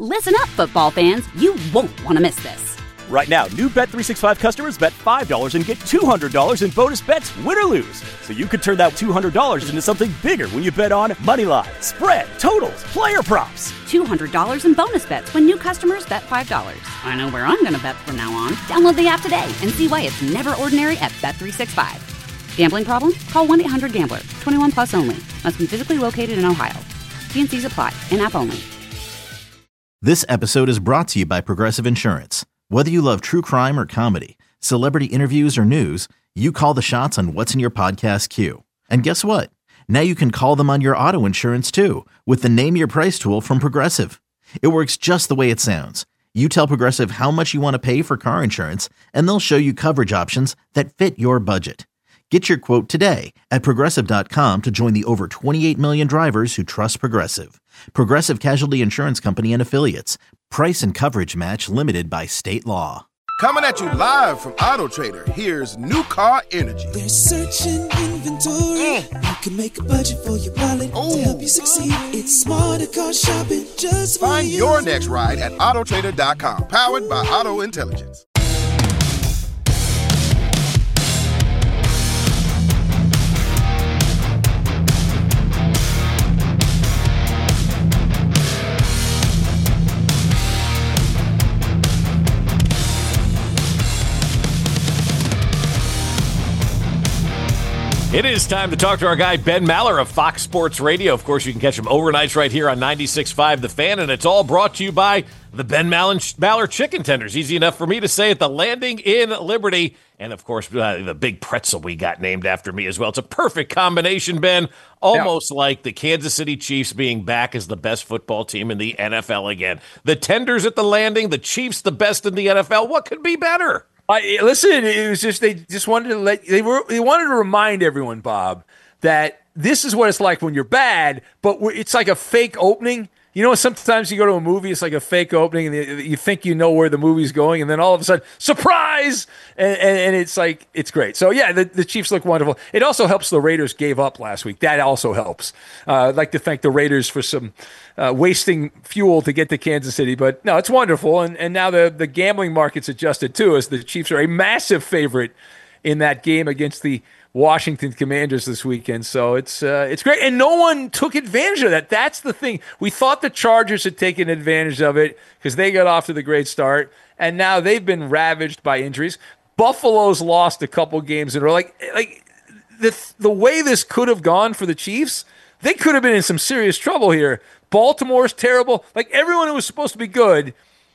Listen up, football fans. You won't want to miss this. Right now, new Bet365 customers bet $5 and get $200 in bonus bets, win or lose. So you could turn that $200 into something bigger when you bet on money line, spread, totals, player props. $200 in bonus bets when new customers bet $5. I know where I'm going to bet from now on. Download the app today and see why it's never ordinary at Bet365. Gambling problem? Call 1-800-GAMBLER. 21 plus only. Must be physically located in Ohio. T&Cs apply. In-app only. This episode is brought to you by Progressive Insurance. Whether you love true crime or comedy, celebrity interviews or news, you call the shots on what's in your podcast queue. And guess what? Now you can call them on your auto insurance too with the Name Your Price tool from Progressive. It works just the way it sounds. You tell Progressive how much you want to pay for car insurance, and they'll show you coverage options that fit your budget. Get your quote today at Progressive.com to join the over 28 million drivers who trust Progressive. Progressive Casualty Insurance Company and Affiliates. Price and coverage match limited by state law. Coming at you live from Auto Trader, here's New Car Energy. There's searching inventory. You can make a budget for your wallet to help you succeed. It's smarter car shopping just for Find you. your next ride at Autotrader.com. Powered by Auto Intelligence. It is time to talk to our guy, Ben Maller of Fox Sports Radio. Of course, you can catch him overnights right here on 96.5 The Fan, and it's all brought to you by the Ben Maller Chicken Tenders. Easy enough for me to say at the Landing in Liberty. And, of course, the big pretzel we got named after me as well. It's a perfect combination, Ben. Almost like the Kansas City Chiefs being back as the best football team in the NFL again. The Tenders at the Landing, the Chiefs the best in the NFL. What could be better? Listen, it was just they just wanted to they wanted to remind everyone, Bob, that this is what it's like when you're bad, but it's like a fake opening. You know, sometimes you go to a movie, it's like a fake opening, and you think you know where the movie's going, and then all of a sudden, surprise! And it's like, it's great. So, yeah, the Chiefs look wonderful. It also helps the Raiders gave up last week. That also helps. I'd like to thank the Raiders for some wasting fuel to get to Kansas City. But, no, it's wonderful. And now the gambling market's adjusted, too, as the Chiefs are a massive favorite in that game against the Washington Commanders this weekend. So it's great. And no one took advantage of that. That's the thing. We thought the Chargers had taken advantage of it because they got off to the great start, and now they've been ravaged by injuries. Buffalo's lost a couple games in a row. Like the way this could have gone for the Chiefs, they could have been in some serious trouble here. Baltimore's terrible. Like, everyone who was supposed to be good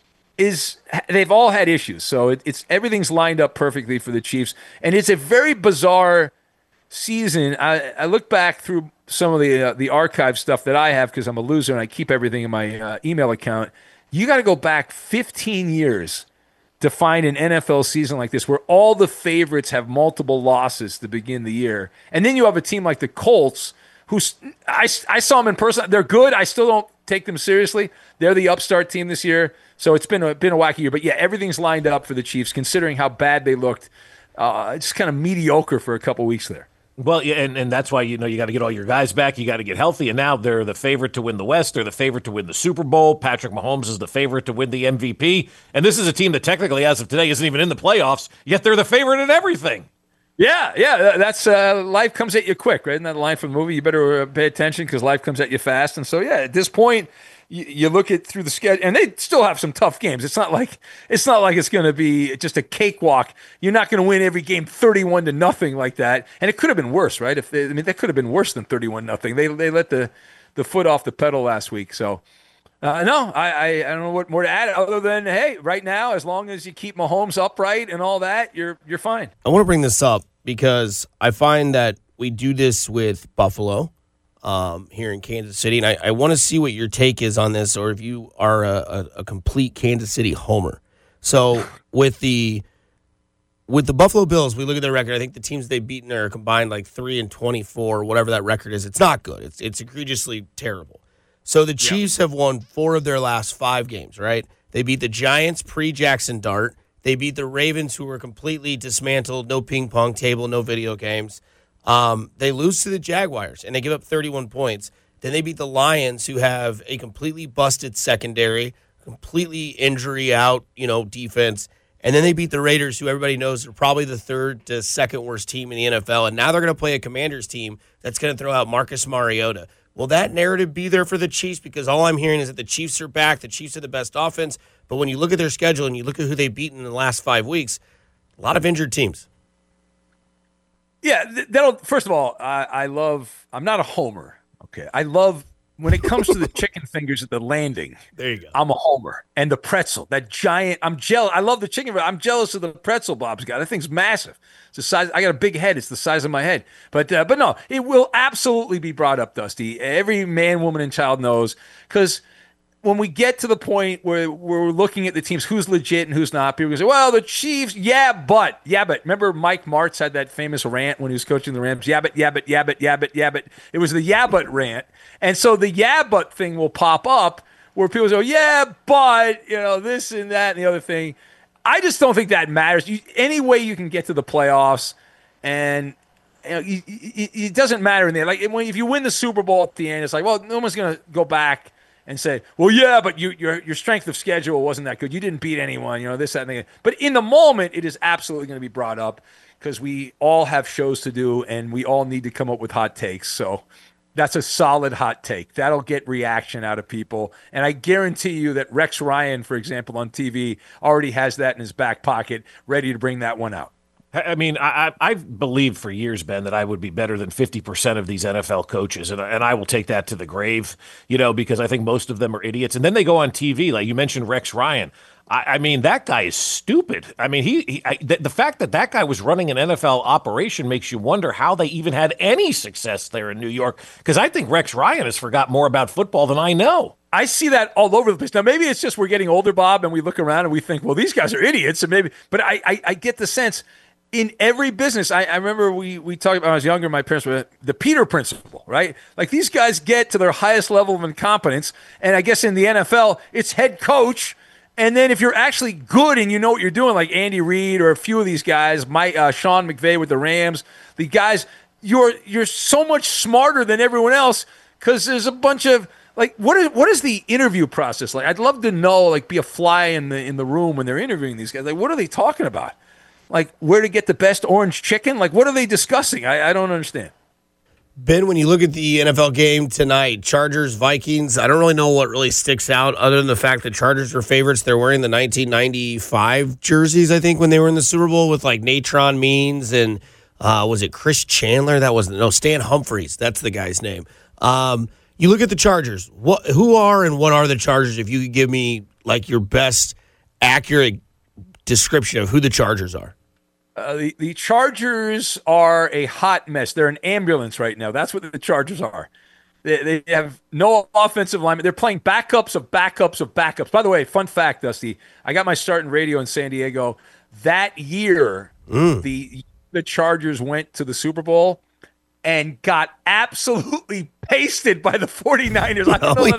they've all had issues. So it's everything's lined up perfectly for the Chiefs. And it's a very bizarre season. I look back through some of the archive stuff that I have because I'm a loser and I keep everything in my email account. You got to go back 15 years to find an NFL season like this where all the favorites have multiple losses to begin the year. And then you have a team like the Colts, who I saw them in person. They're good. I still don't take them seriously. They're the upstart team this year. So it's been a wacky year. But, yeah, everything's lined up for the Chiefs, considering how bad they looked. It's kind of mediocre for a couple weeks there. Well, yeah, and that's why, you got to get all your guys back. You got to get healthy. And now they're the favorite to win the West. They're the favorite to win the Super Bowl. Patrick Mahomes is the favorite to win the MVP. And this is a team that technically, as of today, isn't even in the playoffs, yet they're the favorite in everything. Yeah, that's life comes at you quick, right? Isn't that a line from the movie? You better pay attention because life comes at you fast. And so, yeah, at this point, you look at through the schedule, and they still have some tough games. It's not like it's going to be just a cakewalk. You're not going to win every game 31-0 like that. And it could have been worse, right? That could have been worse than 31-0. They let the foot off the pedal last week. So, no, I don't know what more to add other than, hey, right now, as long as you keep Mahomes upright and all that, you're fine. I want to bring this up because I find that we do this with Buffalo here in Kansas City, and I want to see what your take is on this, or if you are a complete Kansas City homer. So with the Buffalo Bills, we look at their record. I think the teams they've beaten are combined like 3-24, whatever that record is. It's not good. It's egregiously terrible. So the Chiefs have won 4 of their last 5 games, right? They beat the Giants pre-Jackson Dart. They beat the Ravens, who were completely dismantled, no ping pong table, no video games. They lose to the Jaguars, and they give up 31 points. Then they beat the Lions, who have a completely busted secondary, completely injury out, defense. And then they beat the Raiders, who everybody knows are probably the third to second worst team in the NFL. And now they're going to play a Commanders team that's going to throw out Marcus Mariota. Will that narrative be there for the Chiefs? Because all I'm hearing is that the Chiefs are back. The Chiefs are the best offense. But when you look at their schedule and you look at who they've beaten in the last 5 weeks, a lot of injured teams. Yeah, first of all, I'm not a homer. Okay. I love, when it comes to the chicken fingers at the Landing, there you go. I'm a homer. And the pretzel, that giant, I'm jealous. I love the chicken, but I'm jealous of the pretzel Bob's got. That thing's massive. It's the size, I got a big head. It's the size of my head. But no, it will absolutely be brought up, Dusty. Every man, woman, and child knows, because when we get to the point where we're looking at the teams, who's legit and who's not, people say, well, the Chiefs, yeah, but. Remember Mike Martz had that famous rant when he was coaching the Rams? Yeah, but. It was the yeah, but rant. And so the yeah, but thing will pop up where people say, yeah, but, this and that and the other thing. I just don't think that matters. Any way you can get to the playoffs, and it doesn't matter in there. Like if you win the Super Bowl at the end, it's like, well, no one's going to go back and say, well, yeah, but your strength of schedule wasn't that good. You didn't beat anyone, this, that, and the other. But in the moment, it is absolutely going to be brought up because we all have shows to do and we all need to come up with hot takes. So that's a solid hot take. That'll get reaction out of people. And I guarantee you that Rex Ryan, for example, on TV, already has that in his back pocket, ready to bring that one out. I mean, I've believed for years, Ben, that I would be better than 50% of these NFL coaches, and I will take that to the grave, because I think most of them are idiots. And then they go on TV, like you mentioned Rex Ryan. I mean, that guy is stupid. I mean, the fact that guy was running an NFL operation makes you wonder how they even had any success there in New York, because I think Rex Ryan has forgot more about football than I know. I see that all over the place. Now, maybe it's just we're getting older, Bob, and we look around and we think, well, these guys are idiots. But I get the sense in every business. I remember we talked about when I was younger, my parents were the Peter principle, right? Like these guys get to their highest level of incompetence. And I guess in the NFL, it's head coach. And then if you're actually good and you know what you're doing, like Andy Reid or a few of these guys, Sean McVay with the Rams, the guys, you're so much smarter than everyone else because there's a bunch of, like, what is the interview process like? I'd love to know, like, be a fly in the room when they're interviewing these guys. Like, what are they talking about? Like, where to get the best orange chicken? Like, what are they discussing? I don't understand. Ben, when you look at the NFL game tonight, Chargers, Vikings, I don't really know what really sticks out other than the fact that Chargers were favorites. They're wearing the 1995 jerseys, I think, when they were in the Super Bowl with, like, Natron Means and was it Chris Chandler? Stan Humphries. That's the guy's name. You look at the Chargers. Who are and what are the Chargers, if you could give me, like, your best accurate description of who the Chargers are? The Chargers are a hot mess. They're an ambulance right now. That's what the Chargers are. They have no offensive linemen. They're playing backups of backups of backups. By the way, fun fact, Dusty, I got my start in radio in San Diego. That year, the Chargers went to the Super Bowl and got absolutely pasted by the 49ers.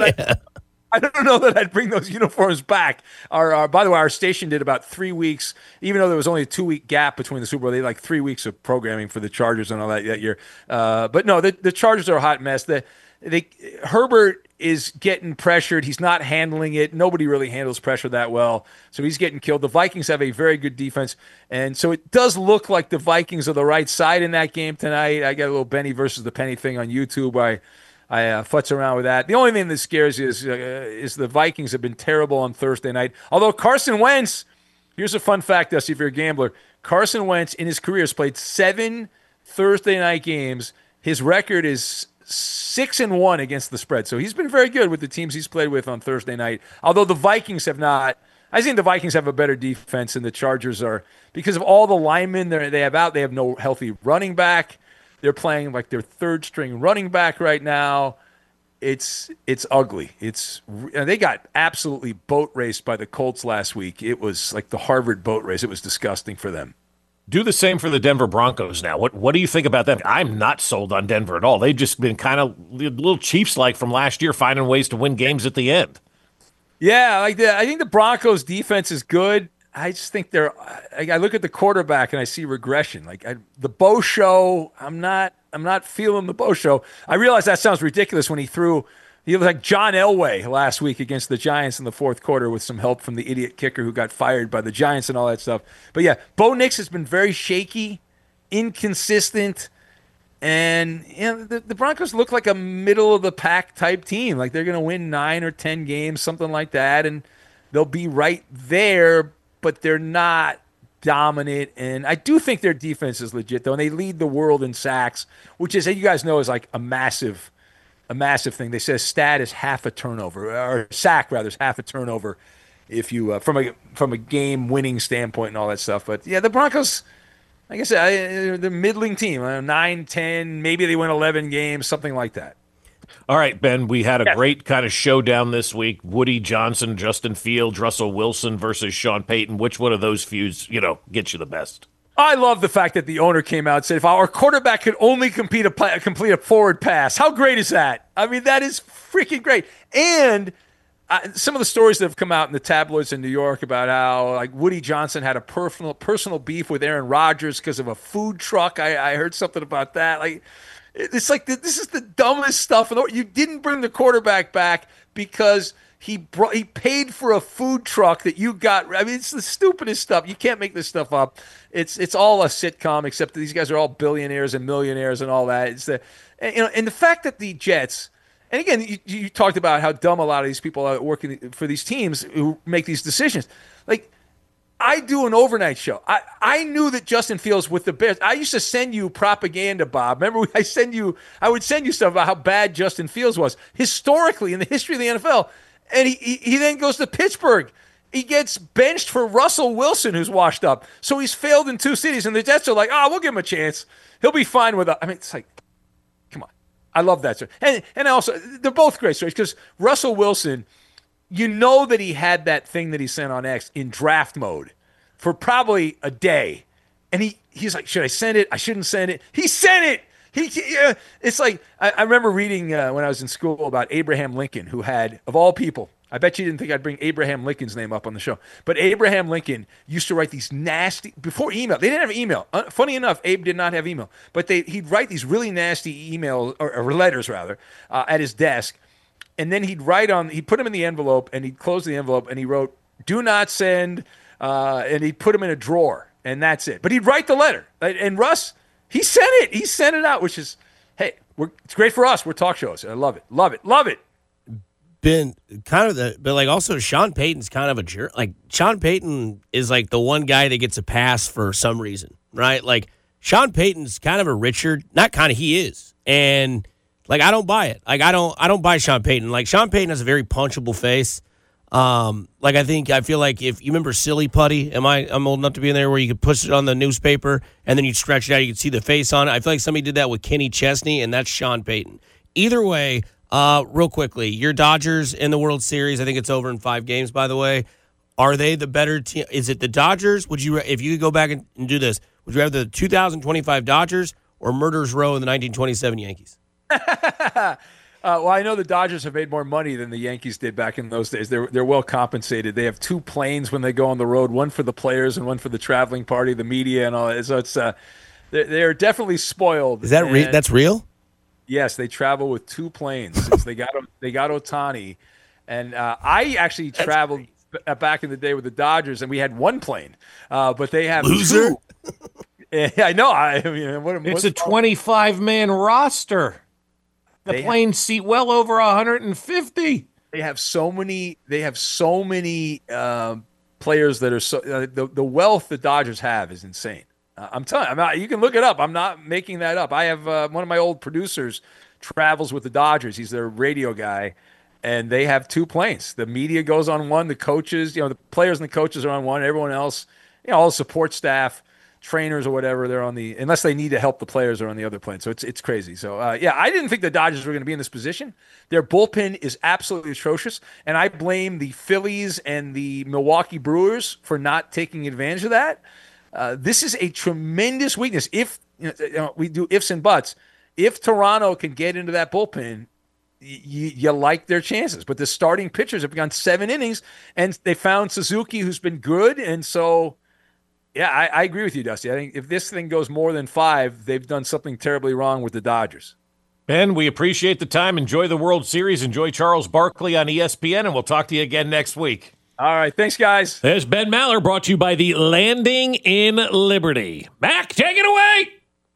I don't know that I'd bring those uniforms back. By the way, our station did about 3 weeks, even though there was only a 2-week gap between the Super Bowl. They had like 3 weeks of programming for the Chargers and all that year. But no, the Chargers are a hot mess. Herbert is getting pressured. He's not handling it. Nobody really handles pressure that well. So he's getting killed. The Vikings have a very good defense. And so it does look like the Vikings are the right side in that game tonight. I got a little Benny versus the Penny thing on YouTube where I futz around with that. The only thing that scares you is the Vikings have been terrible on Thursday night. Although Carson Wentz, here's a fun fact, Dusty, if you're a gambler. Carson Wentz in his career has played 7 Thursday night games. His record is 6-1 against the spread. So he's been very good with the teams he's played with on Thursday night. Although the Vikings have not. I think the Vikings have a better defense than the Chargers are because of all the linemen they have out. They have no healthy running back. They're playing like their third-string running back right now. It's ugly. They got absolutely boat raced by the Colts last week. It was like the Harvard boat race. It was disgusting for them. Do the same for the Denver Broncos now. What do you think about them? I'm not sold on Denver at all. They've just been kind of a little Chiefs-like from last year, finding ways to win games at the end. Yeah, I think the Broncos' defense is good. I just think I look at the quarterback and I see regression. The Bo show, I'm not feeling the Bo show. I realize that sounds ridiculous when he threw He was like John Elway last week against the Giants in the fourth quarter with some help from the idiot kicker who got fired by the Giants and all that stuff. But yeah, Bo Nix has been very shaky, inconsistent, and the Broncos look like a middle-of-the-pack type team. Like they're going to win 9 or 10 games, something like that, and they'll be right there, but they're not dominant. And I do think their defense is legit, though, and they lead the world in sacks, which is, you guys know, is like a massive thing. They say a stat is half a turnover, or sack rather is half a turnover, if you from a game winning standpoint and all that stuff. But yeah, the Broncos, like I said, they're a middling team, 9, 10, maybe they win 11 games, something like that. All right, Ben, we had a great kind of showdown this week. Woody Johnson, Justin Fields, Russell Wilson versus Sean Payton. Which one of those feuds, gets you the best? I love the fact that the owner came out and said, if our quarterback could only complete a forward pass, how great is that? I mean, that is freaking great. And some of the stories that have come out in the tabloids in New York about how like Woody Johnson had a personal beef with Aaron Rodgers because of a food truck. I heard something about that. Like, it's like this is the dumbest stuff. You didn't bring the quarterback back because he paid for a food truck that you got. I mean, it's the stupidest stuff. You can't make this stuff up. It's all a sitcom, except that these guys are all billionaires and millionaires and all that. And the fact that the Jets, and again, you talked about how dumb a lot of these people are working for these teams who make these decisions. Like, I do an overnight show. I knew that Justin Fields with the Bears. I used to send you propaganda, Bob. Remember, I would send you stuff about how bad Justin Fields was historically in the history of the NFL. And he then goes to Pittsburgh. He gets benched for Russell Wilson, who's washed up. So he's failed in 2 cities, and the Jets are like, we'll give him a chance. He'll be fine with us. I mean, it's like, come on. I love that story. And also, they're both great stories because Russell Wilson, you know that he had that thing that he sent on X in draft mode for probably a day. And he's like, should I send it? I shouldn't send it. He sent it. It's like, I remember reading when I was in school about Abraham Lincoln, who had, of all people, I bet you didn't think I'd bring Abraham Lincoln's name up on the show, but Abraham Lincoln used to write these nasty, before email, they didn't have email. Funny enough, Abe did not have email, but he'd write these really nasty emails, or letters rather, at his desk, and then he'd put them in the envelope, and he'd close the envelope, and he wrote, do not send, and he'd put them in a drawer, and that's it. But he'd write the letter, and Russ, he sent it. He sent it out, which is, hey, it's great for us. We're talk shows. I love it. Love it. Love it. Been kind of but like also Sean Payton's kind of a jerk. Like Sean Payton is like the one guy that gets a pass for some reason, right? Like Sean Payton's kind of a Richard, not kind of, he is. And like, I don't buy it. Like, I don't buy Sean Payton. Like Sean Payton has a very punchable face. Like I feel like if you remember Silly Putty, I'm old enough to be in there where you could push it on the newspaper and then you'd stretch it out, you could see the face on it. I feel like somebody did that with Kenny Chesney, and that's Sean Payton. Either way, real quickly, your Dodgers in the World Series, I think it's over in 5 games, by the way. Are they the better team? Is it the Dodgers? If you could go back and do this, would you rather the 2025 Dodgers or Murderers Row in the 1927 Yankees? Well, I know the Dodgers have made more money than the Yankees did back in those days. They're well compensated. They have 2 planes when they go on the road, one for the players and one for the traveling party, the media, and all that. So it's they're definitely spoiled. Is that that's real? Yes, they travel with 2 planes since they got Ohtani, and I actually traveled back in the day with the Dodgers, and we had 1 plane, but they have loser. 2. I know. I mean, it's a 25-man roster. The planes seat well over 150. They have so many. Players that are so the wealth the Dodgers have is insane. I'm telling you, you can look it up. I'm not making that up. I have one of my old producers travels with the Dodgers. He's their radio guy, and they have 2 planes. The media goes on one. The coaches, the players and the coaches are on one. Everyone else, all the support staff, trainers or whatever, they're on unless they need to help the players, are on the other plane. So it's crazy. So I didn't think the Dodgers were going to be in this position. Their bullpen is absolutely atrocious, and I blame the Phillies and the Milwaukee Brewers for not taking advantage of that. This is a tremendous weakness. If we do ifs and buts, if Toronto can get into that bullpen, you like their chances. But the starting pitchers have gone 7 innings, and they found Suzuki, who's been good, and so. Yeah, I agree with you, Dusty. I think if this thing goes more than 5, they've done something terribly wrong with the Dodgers. Ben, we appreciate the time. Enjoy the World Series. Enjoy Charles Barkley on ESPN, and we'll talk to you again next week. All right. Thanks, guys. There's Ben Maller, brought to you by the Landing in Liberty. Mac, take it away.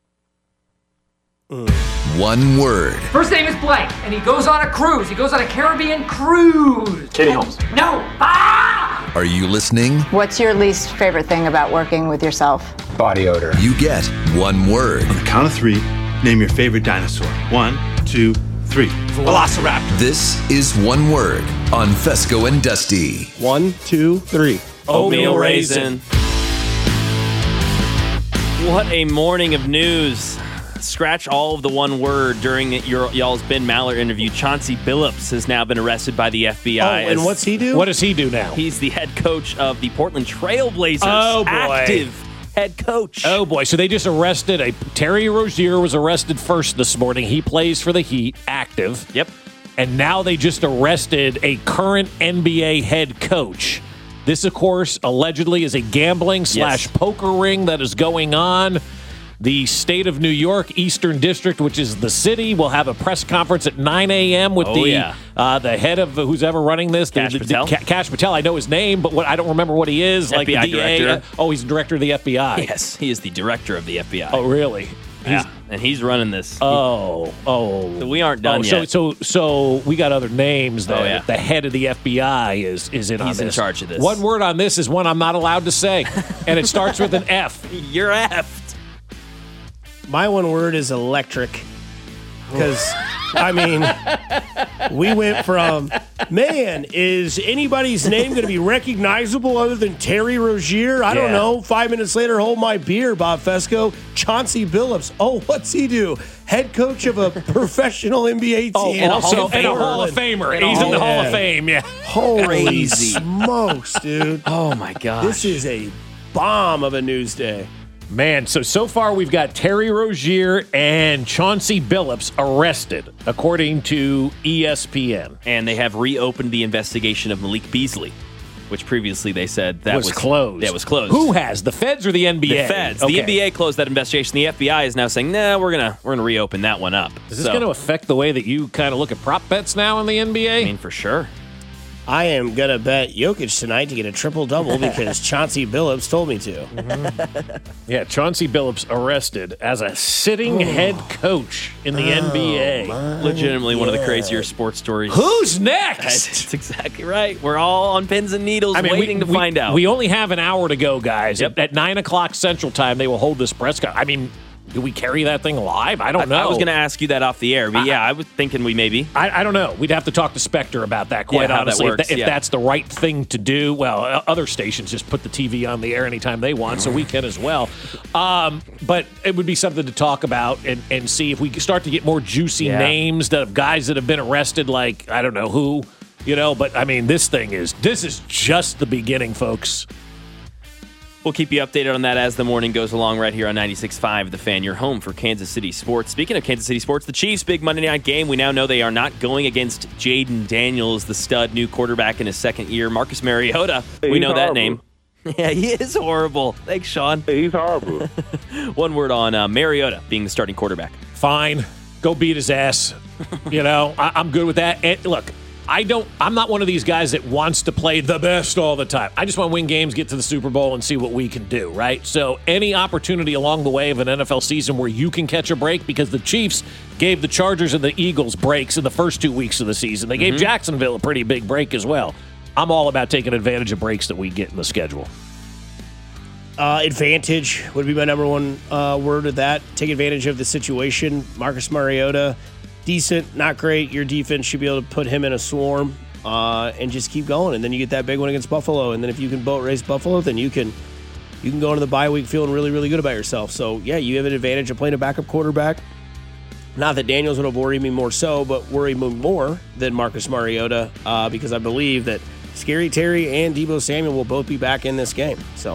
One word. First name is Blake, and he goes on a cruise. He goes on a Caribbean cruise. Katie Holmes. No. Ah! Are you listening? What's your least favorite thing about working with yourself? Body odor. You get one word. On the count of 3, name your favorite dinosaur. 1, 2, 3. Velociraptor. This is One Word on Fesco and Dusty. 1, 2, 3. Oatmeal raisin. What a morning of news. Scratch all of the one word during y'all's Ben Maller interview. Chauncey Billups has now been arrested by the FBI. Oh, and what's he do? What does he do now? He's the head coach of the Portland Trail Blazers. Oh, boy. Active head coach. Oh, boy. So they just arrested Terry Rozier was arrested first this morning. He plays for the Heat, active. Yep. And now they just arrested a current NBA head coach. This, of course, allegedly is a gambling / poker ring that is going on. The state of New York, Eastern District, which is the city, will have a press conference at 9 a.m. with the head of who's ever running this. Cash Patel. Cash Patel. I know his name, but I don't remember what he is. FBI like the DA. director. He's the director of the FBI. Yes, he is the director of the FBI. Oh, really? And he's running this. So we aren't done yet. So we got other names. The head of the FBI is in on this. He's in charge of this. One word on this is one I'm not allowed to say, and it starts with an F. You're effed. My one word is electric. Because, I mean, we went from, man, is anybody's name going to be recognizable other than Terry Rozier? I don't know. 5 minutes later, hold my beer, Bob Fesco. Chauncey Billups. Oh, what's he do? Head coach of a professional NBA team. Oh, and a Hall of Famer. He's in the Hall of Fame, Holy smokes, dude. Oh, my gosh. This is a bomb of a news day. Man, so far we've got Terry Rozier and Chauncey Billups arrested, according to ESPN. And they have reopened the investigation of Malik Beasley, which previously they said that was closed. That was closed. Who has? The Feds or the NBA? The Feds. Okay. The NBA closed that investigation. The FBI is now saying, nah, we're gonna reopen that one up. Is this going to affect the way that you kind of look at prop bets now in the NBA? I mean, for sure. I am going to bet Jokic tonight to get a triple-double because Chauncey Billups told me to. Yeah, Chauncey Billups arrested as a sitting head coach in the NBA. Legitimately one of the crazier sports stories. Who's next? That's exactly right. We're all on pins and needles waiting to find out. We only have an hour to go, guys. Yep. At 9 o'clock Central Time, they will hold this press conference. I mean, do we carry that thing live? I don't know. I was going to ask you that off the air, but I was thinking we maybe. I don't know. We'd have to talk to Spectre about that, quite honestly. That works, if that's the right thing to do. Well, other stations just put the TV on the air anytime they want, so we can as well. But it would be something to talk about and see if we start to get more juicy names of guys that have been arrested, like, I don't know who, But, I mean, this is just the beginning, folks. We'll keep you updated on that as the morning goes along right here on 96.5 The Fan, your home for Kansas City sports. Speaking of Kansas City sports, the Chiefs' big Monday night game, we now know they are not going against Jaden Daniels, the stud new quarterback in his second year. Marcus Mariota, we know that name. Yeah, he is horrible. Thanks, Sean. He's horrible. One word on Mariota being the starting quarterback. Fine. Go beat his ass. I'm good with that. And look, I'm not one of these guys that wants to play the best all the time. I just want to win games, get to the Super Bowl, and see what we can do, right? So any opportunity along the way of an NFL season where you can catch a break, because the Chiefs gave the Chargers and the Eagles breaks in the first 2 weeks of the season. They gave Jacksonville a pretty big break as well. I'm all about taking advantage of breaks that we get in the schedule. Advantage would be my number one word of that. Take advantage of the situation. Marcus Mariota, decent, not great. Your defense should be able to put him in a swarm and just keep going. And then you get that big one against Buffalo. And then if you can boat race Buffalo, then you can go into the bye week feeling really, really good about yourself. So, yeah, you have an advantage of playing a backup quarterback. Not that Daniels would have worried me more so, but worried me more than Marcus Mariota because I believe that Scary Terry and Deebo Samuel will both be back in this game. So,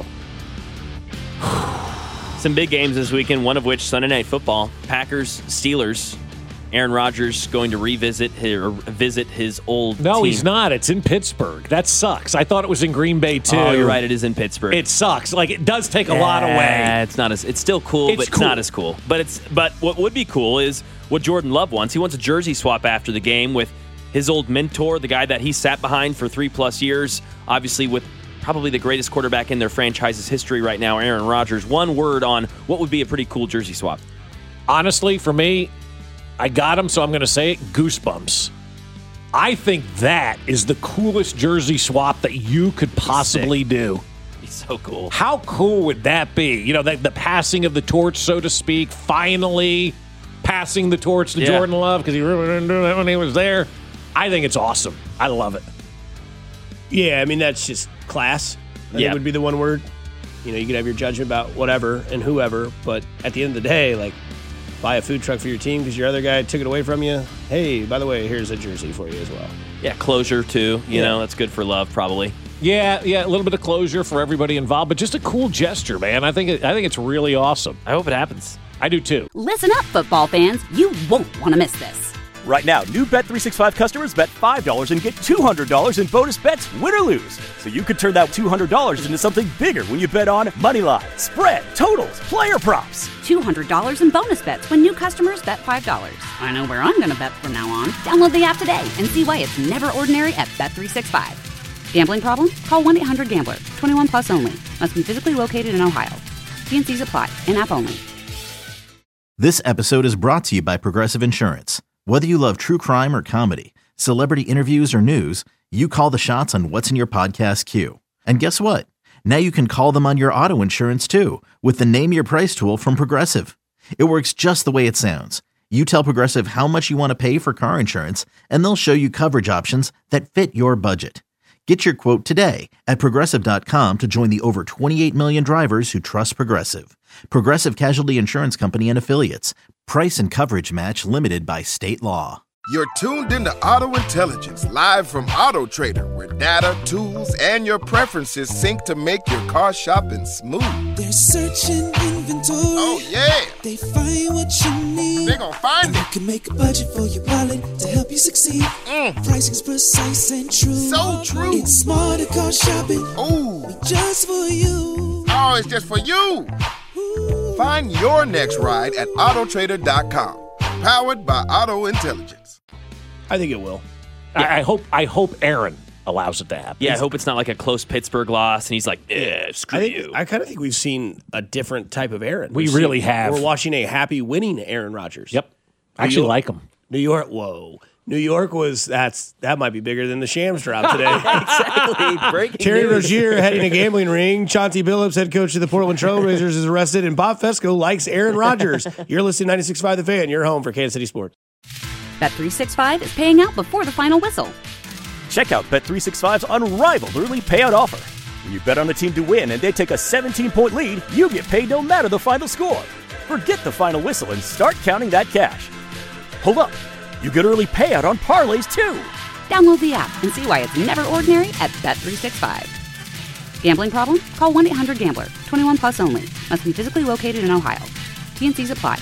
some big games this weekend, one of which Sunday Night Football, Packers, Steelers. Aaron Rodgers going to visit his old No, team. He's not. It's in Pittsburgh. That sucks. I thought it was in Green Bay, too. Oh, you're right. It is in Pittsburgh. It sucks. Like, it does take a lot away. It's not as. It's still cool, but it's not as cool. But what would be cool is what Jordan Love wants. He wants a jersey swap after the game with his old mentor, the guy that he sat behind for 3+ years, obviously with probably the greatest quarterback in their franchise's history right now, Aaron Rodgers. One word on what would be a pretty cool jersey swap. Honestly, for me, I got him, so I'm going to say it, goosebumps. I think that is the coolest jersey swap that you could possibly do. He's so cool. How cool would that be? You know, the passing of the torch, so to speak, finally passing the torch to Jordan Love, because he really didn't do that when he was there. I think it's awesome. I love it. Yeah, I mean, that's just class. I think would be the one word. You know, you could have your judgment about whatever and whoever, but at the end of the day, like, buy a food truck for your team because your other guy took it away from you. Hey, by the way, here's a jersey for you as well. Yeah, closure too. You know, that's good for Love probably. Yeah, a little bit of closure for everybody involved, but just a cool gesture, man. I think it's really awesome. I hope it happens. I do too. Listen up, football fans. You won't want to miss this. Right now, new Bet365 customers bet $5 and get $200 in bonus bets, win or lose. So you could turn that $200 into something bigger when you bet on moneyline, spread, totals, player props. $200 in bonus bets when new customers bet $5. I know where I'm going to bet from now on. Download the app today and see why it's never ordinary at Bet365. Gambling problem? Call 1-800-GAMBLER. 21 plus only. Must be physically located in Ohio. T&Cs apply. In-app only. This episode is brought to you by Progressive Insurance. Whether you love true crime or comedy, celebrity interviews or news, you call the shots on what's in your podcast queue. And guess what? Now you can call them on your auto insurance too with the Name Your Price tool from Progressive. It works just the way it sounds. You tell Progressive how much you want to pay for car insurance, and they'll show you coverage options that fit your budget. Get your quote today at Progressive.com to join the over 28 million drivers who trust Progressive. Progressive Casualty Insurance Company and Affiliates. Price and coverage match limited by state law. You're tuned into Auto Intelligence, live from Auto Trader, where data, tools, and your preferences sync to make your car shopping smooth. They're searching inventory. Oh, yeah. They find what you need. They're gonna find it. You can make a budget for your wallet to help you succeed. Pricing's precise and true. So true. It's smarter car shopping. Ooh. Just for you. Oh, it's just for you. Find your next ride at Autotrader.com. Powered by Auto Intelligence. I think it will. I hope Aaron allows it to happen. Yeah, I hope it's not like a close Pittsburgh loss and he's like, screw you. I kind of think we've seen a different type of Aaron. We really have. We're watching a happy, winning Aaron Rodgers. Yep. I actually like him. New York, whoa. New York that might be bigger than the Shams drop today. Exactly. Breaking Terry news. Rozier heading a gambling ring. Chauncey Billups, head coach of the Portland Trailblazers, is arrested, and Bob Fesco likes Aaron Rodgers. You're listening to 96.5 The Fan. You're home for Kansas City Sports. Bet365 is paying out before the final whistle. Check out Bet365's unrivaled early payout offer. When you bet on a team to win and they take a 17-point lead, you get paid no matter the final score. Forget the final whistle and start counting that cash. Hold up. You get early payout on parlays, too. Download the app and see why it's never ordinary at Bet365. Gambling problem? Call 1-800-GAMBLER. 21 plus only. Must be physically located in Ohio. T&Cs apply.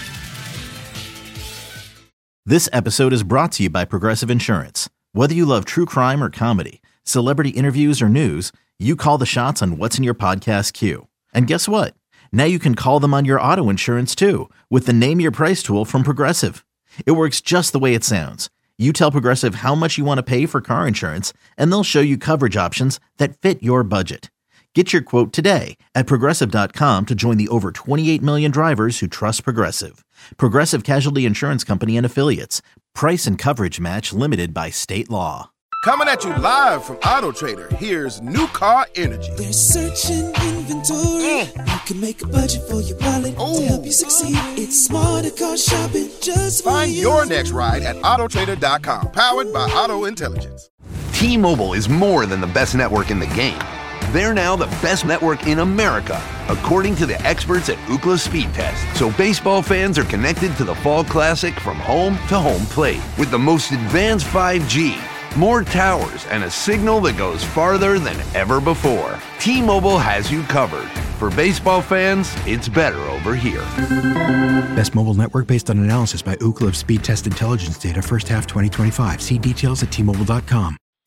This episode is brought to you by Progressive Insurance. Whether you love true crime or comedy, celebrity interviews or news, you call the shots on what's in your podcast queue. And guess what? Now you can call them on your auto insurance too with the Name Your Price tool from Progressive. It works just the way it sounds. You tell Progressive how much you want to pay for car insurance, and they'll show you coverage options that fit your budget. Get your quote today at Progressive.com to join the over 28 million drivers who trust Progressive. Progressive Casualty Insurance Company and Affiliates. Price and coverage match limited by state law. Coming at you live from Auto Trader, here's New Car Energy. They're searching inventory. You can make a budget for your wallet to help you succeed. It's smarter car shopping just for Find you. your next ride at Autotrader.com. Powered by Auto Intelligence. T-Mobile is more than the best network in the game. They're now the best network in America, according to the experts at Ookla Speed Test. So baseball fans are connected to the Fall Classic from home to home plate with the most advanced 5G, more towers, and a signal that goes farther than ever before. T-Mobile has you covered. For baseball fans, it's better over here. Best mobile network based on analysis by Ookla of Speed Test Intelligence data first half 2025. See details at T-Mobile.com.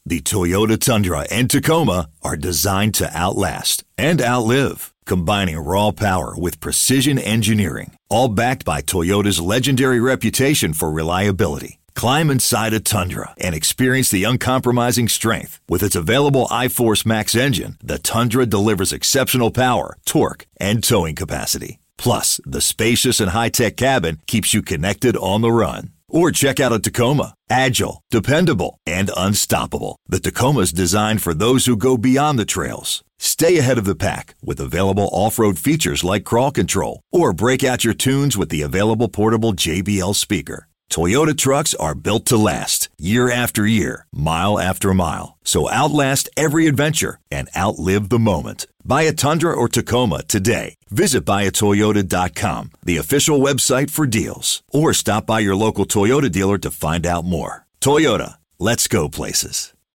The Toyota Tundra and Tacoma are designed to outlast and outlive, combining raw power with precision engineering, all backed by Toyota's legendary reputation for reliability. Climb inside a Tundra and experience the uncompromising strength. With its available iForce Max engine, the Tundra delivers exceptional power, torque, and towing capacity. Plus, the spacious and high-tech cabin keeps you connected on the run. Or check out a Tacoma. Agile, dependable, and unstoppable. The Tacoma's designed for those who go beyond the trails. Stay ahead of the pack with available off-road features like crawl control. Or break out your tunes with the available portable JBL speaker. Toyota trucks are built to last, year after year, mile after mile. So outlast every adventure and outlive the moment. Buy a Tundra or Tacoma today. Visit buyatoyota.com, the official website for deals. Or stop by your local Toyota dealer to find out more. Toyota, let's go places.